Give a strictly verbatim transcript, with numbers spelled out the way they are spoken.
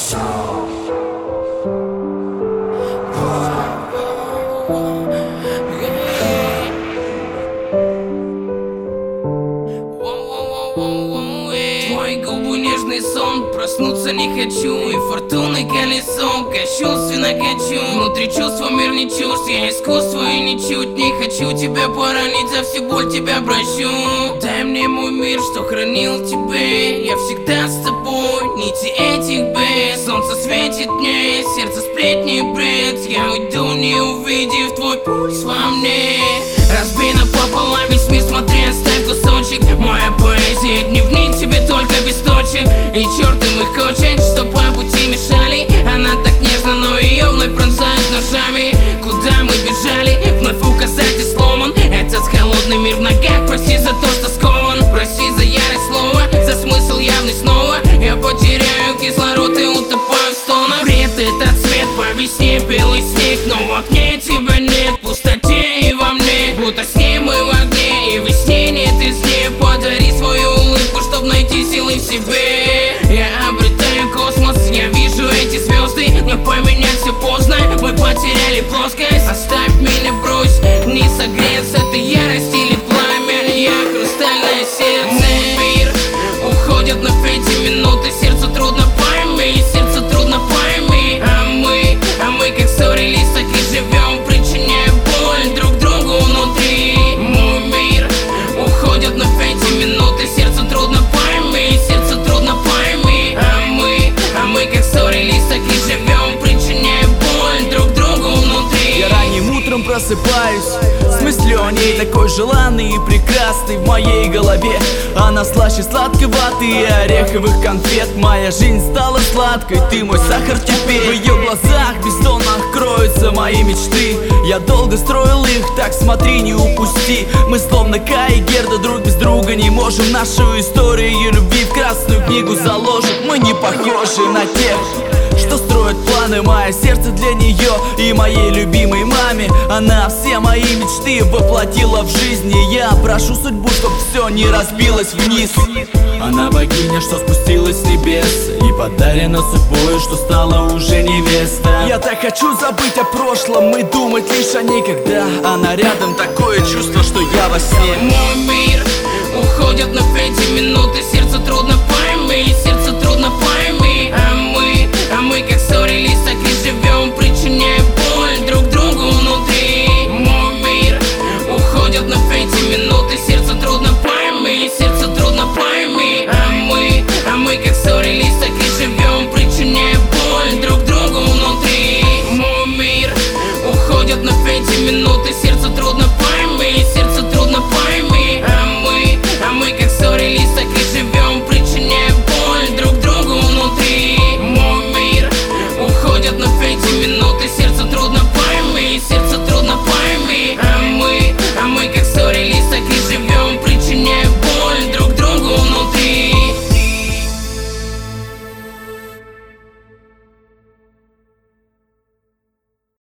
Твои губы нежный сон, проснуться не хочу. И фортуной колесом кощунственно качу. Внутри чувства мир не чувств, я искусство и ничуть не хочу тебя поранить, за всю боль тебя прощу. Дай мне мой мир, что хранил тебе, я всегда с тобой, нити этих бед. Солнце светит мне, сердце сплетни бред. Я уйду, не увидев твой пульс во мне. Разбито пополам весь мир, смотри, оставь кусочек. Моя поэзия, дневник тебе только без точек. И черт им их хочет, что по пути мешали. Она так нежна, но ее вновь пронзают ножами. Куда мы бежали, вновь указатель сломан. Этот холодный мир в ногах, прости за то, что скован. Прости за ярость слова, за смысл явный снова. Я потеряю кислород и утопаю в стонах. Бред этот цвет, по весне белый снег. Но в окне тебя нет, в пустоте и во мне. Будто с ней мы в огне, и в весне нет и сне. Подари свою улыбку, чтоб найти силы в себе. Я обретаю космос, я вижу эти звезды. Но поменять все поздно, мы потеряли плоскость. Оставь меня, брось, не согреться этой ярости или пламя. Я хрустальное сердце. Мир уходит вновь эти минуты. Сердцу трудно пойми, сердцу трудно пойми. А мы, а мы как ссорились, так и живем, причиняя боль друг другу внутри. Мой мир уходит вновь эти минуты. Сердцу трудно пойми, сердцу трудно пойми. А мы, а мы как ссорились, так и живем, причиняя боль друг другу внутри. Я ранним утром просыпаюсь с мыслью о ней, такой желанной и прекрасной в моей голове. Она слаще сладкой ваты и ореховых конфет. Моя жизнь стала сладкой, ты мой сахар теперь. В ее глазах бессонно кроются мои мечты. Я долго строил их, так смотри, не упусти. Мы словно Кай и Герда, друг без друга не можем. Нашу историю и любви в красную книгу заложим. Мы не похожи на тех, что строят планы. Мое сердце для нее и моей любимой маме. Она все мои мечты воплотила в жизни. Я прошу судьбу, чтоб все не разбилось вниз. Она богиня, что спустилась с небес, и подарена судьбой, что стала уже невеста. Я так хочу забыть о прошлом и думать лишь о ней, когда она рядом. Такое чувство, что я во сне. Мой мир уходит вновь эти минуты. Сердцу трудно пойми, сердце